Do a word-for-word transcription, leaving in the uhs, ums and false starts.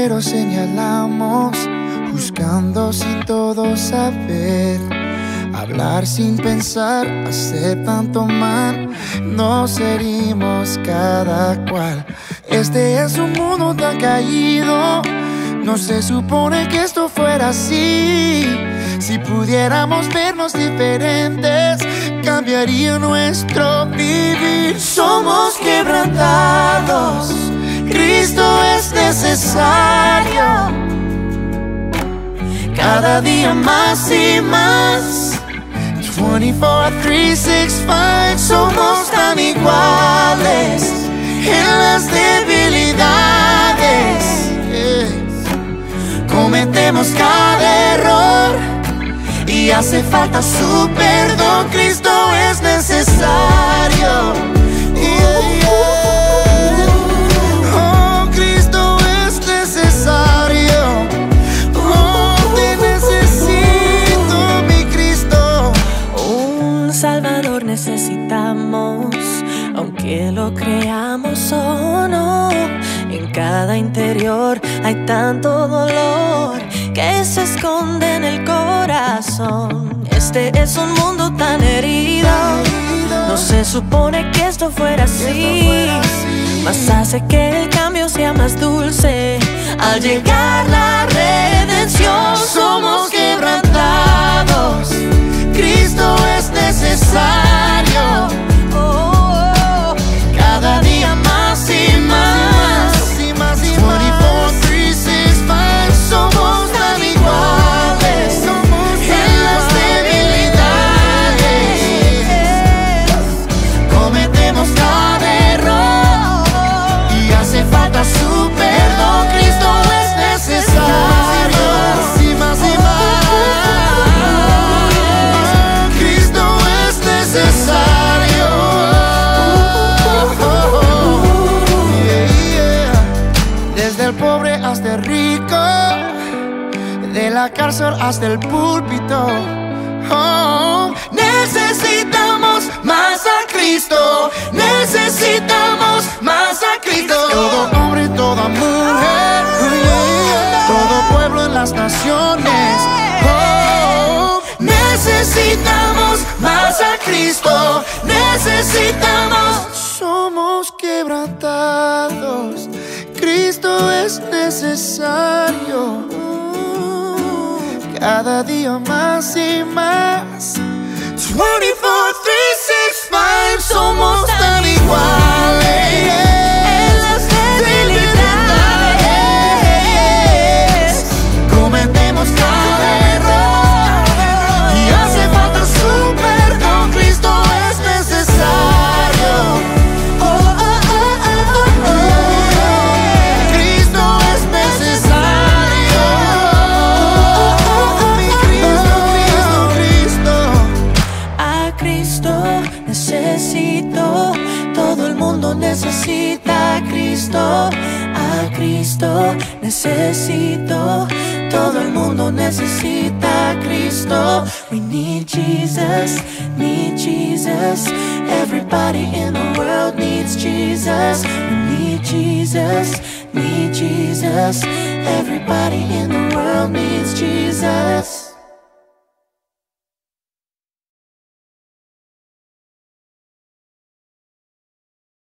pero señalamos, juzgando sin todo saber, hablar sin pensar, hacer tanto mal, nos herimos cada cual. Este es un mundo tan caído, no se supone que esto fuera así. Si pudiéramos vernos diferentes, cambiaría nuestro vivir. Somos quebrantados, Cristo es necesario, cada día más y más. veinticuatro, trescientos sesenta y cinco, somos tan iguales en las debilidades. Cometemos cada error y hace falta su perdón. Cristo es necesario. Yeah, yeah. Oh, Cristo es necesario. Oh, te necesito, mi Cristo. Un Salvador necesitamos, aunque lo creamos o no. En cada interior hay tanto dolor que se esconde en el corazón. Este es un mundo tan herido, no se supone que esto fuera así, mas hace que el cambio sea más dulce al llegar la redención. Somos quebrantados, Cristo es necesario, oh, cada día más y más. veinticuatro, trescientos sesenta y cinco, somos tan iguales en las debilidades. Cometemos cada error y hace falta su perdón. Cristo es necesario. Sí, más y más. Cristo es necesario. Desde el pobre hasta el rico, de la cárcel hasta el púlpito. Oh, necesitamos más a Cristo, necesitamos más a Cristo. Todo hombre, toda mujer, todo pueblo en las naciones. Oh, necesitamos más a Cristo, necesitamos. Somos quebrantados, Cristo es necesario, cada día más y más. veinticuatro, trescientos sesenta y cinco, somos tan iguales en las debilidades. Cometemos cada error y hace falta su perdón. Cristo es necesario. Oh, oh, oh, oh, oh, oh. Cristo es necesario. Oh, oh, oh, mi Cristo, Cristo, Cristo. A Cristo necesito, todo el mundo necesita a Cristo. A Cristo necesito, todo el mundo necesita a Cristo. We need Jesus, need Jesus. Everybody in the world needs Jesus. We need Jesus, need Jesus. Everybody in the world needs Jesus.